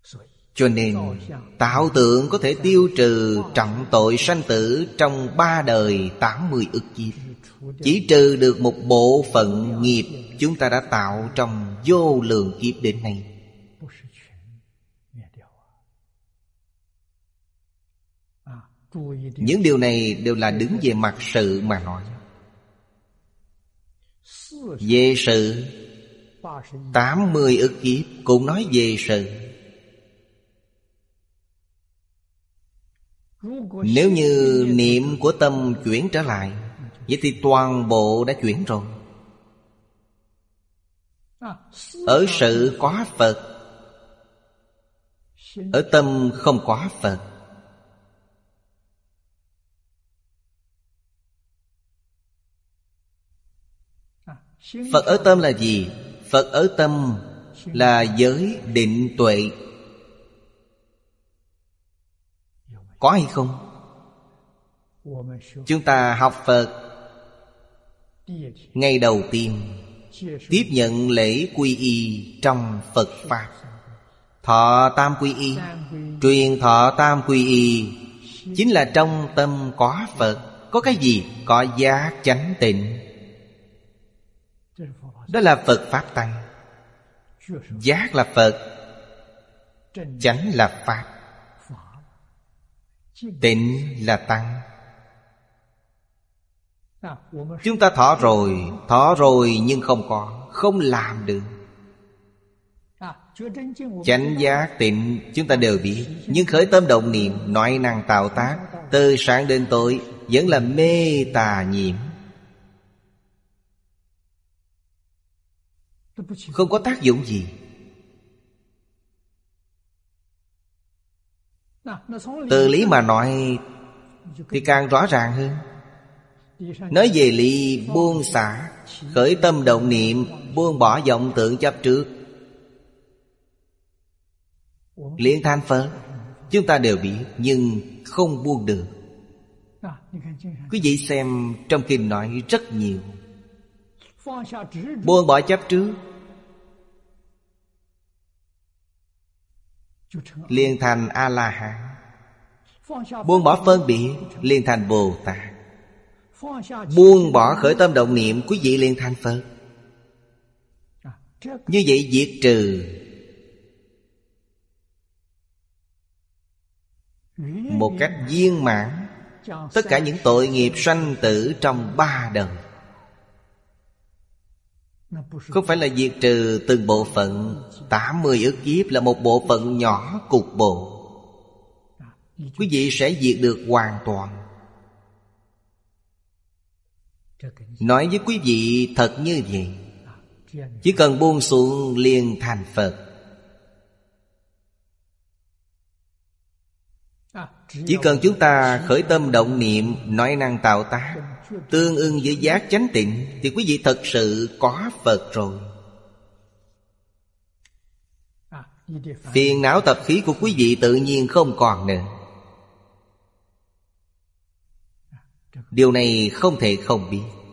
Cho nên tạo tượng có thể tiêu trừ trọng tội sanh tử trong 3 đời 80 ức kiếp. Chỉ trừ được một bộ phận nghiệp chúng ta đã tạo trong vô lượng kiếp đến nay. Những điều này đều là đứng về mặt sự mà nói. Về sự 80 ức kiếp cũng nói về sự. Nếu như niệm của tâm chuyển trở lại, vậy thì toàn bộ đã chuyển rồi. Ở sự có Phật, ở tâm không có Phật. Phật ở tâm là gì? Phật ở tâm là giới định tuệ. Có hay không? Chúng ta học Phật, ngày đầu tiên tiếp nhận lễ quy y trong Phật Pháp, thọ tam quy y, truyền thọ tam quy y, chính là trong tâm có Phật. Có cái gì? Có giác chánh tịnh. Đó là Phật Pháp Tăng. Giác là Phật, chánh là Pháp, tịnh là Tăng. Chúng ta thọ rồi nhưng không làm được. Chánh giác tịnh chúng ta đều biết, nhưng khởi tâm động niệm, nói năng tạo tác, từ sáng đến tối vẫn là mê tà nhiễm, không có tác dụng gì. Từ lý mà nói thì càng rõ ràng hơn. Nói về lý buông xả, khởi tâm động niệm, buông bỏ vọng tưởng chấp trước, liền thành Phật. Chúng ta đều biết nhưng không buông được. Quý vị xem trong kinh nói rất nhiều. Buông bỏ chấp trước liền thành A-la-hán. Buông bỏ phân biệt liền thành Bồ Tát. Buông bỏ khởi tâm động niệm, quý vị liền thành Phật. Như vậy diệt trừ một cách viên mãn tất cả những tội nghiệp sanh tử trong 3 đời. Không phải là diệt trừ từng bộ phận. 80 ức kiếp là một bộ phận nhỏ cục bộ. Quý vị sẽ diệt được hoàn toàn. Nói với quý vị thật như vậy, chỉ cần buông xuống liền thành Phật. Chỉ cần chúng ta khởi tâm động niệm, nói năng tạo tác tương ưng với giác chánh tịnh, thì quý vị thật sự có Phật rồi. Phiền não tập khí của quý vị tự nhiên không còn nữa. Điều này không thể không biết.